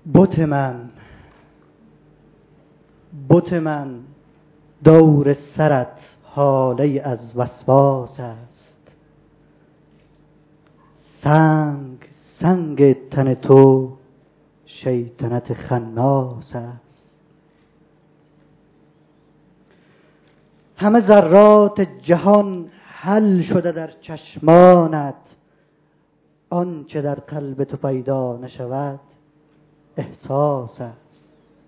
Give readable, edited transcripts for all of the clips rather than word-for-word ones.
بت من دور سرت هاله از وسواس است. سنگ تن تو شیطنت خناس است. همه ذرات جهان حل شده در چشمانت، آنچه در قلب تو پیدا نشود احساس است.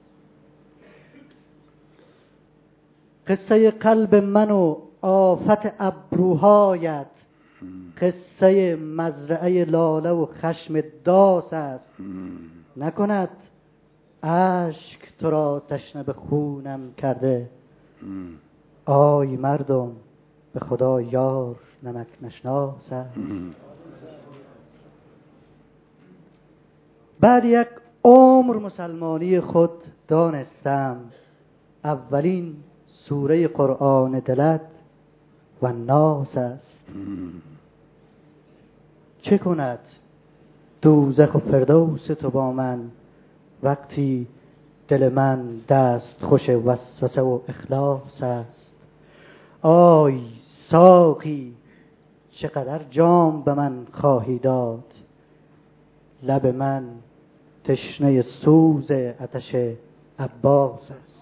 قصه قلب من و آفت ابروهایت، قصه مزرعه لاله و خشم داس است. نکند اشک تو را تشنه به خونم کرده، آی مردم به خدا یار نمک نشناس است. بعد یک عمر مسلمانی خود دانستم، اولین سوره قرآن دلت و ناس است. چه کند دوزخ و فردوس تو با من، وقتی دل من دست خوش وسوسه و اخلاص است. آی ساقی چقدر جام به من خواهی داد، لب من تشنه سوز آتش عباس است.